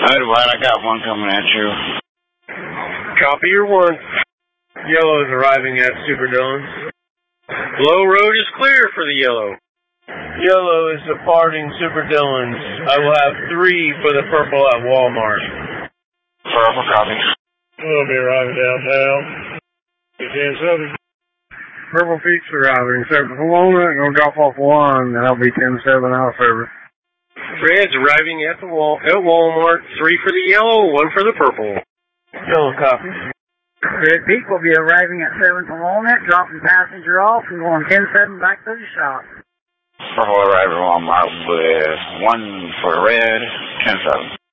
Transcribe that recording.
White, I got one coming at you. Copy your one. Yellow is arriving at Super Dillon's. Low road is clear for the yellow. Yellow is departing Super Dillon's. I will have 3 for the purple at Walmart. Purple, copy. We'll be arriving downtown. 10-7. Purple Peaks arriving. Except for Walnut, gonna drop off 1, and I'll be 10-7 out of service. Red's arriving at Walmart. 3 for the yellow, 1 for the purple. Yellow copy. Red Peak will be arriving at 7th and Walnut, dropping passenger off and going 10-7 back to the shop. Purple arriving at Walmart with 1 for red, 10-7.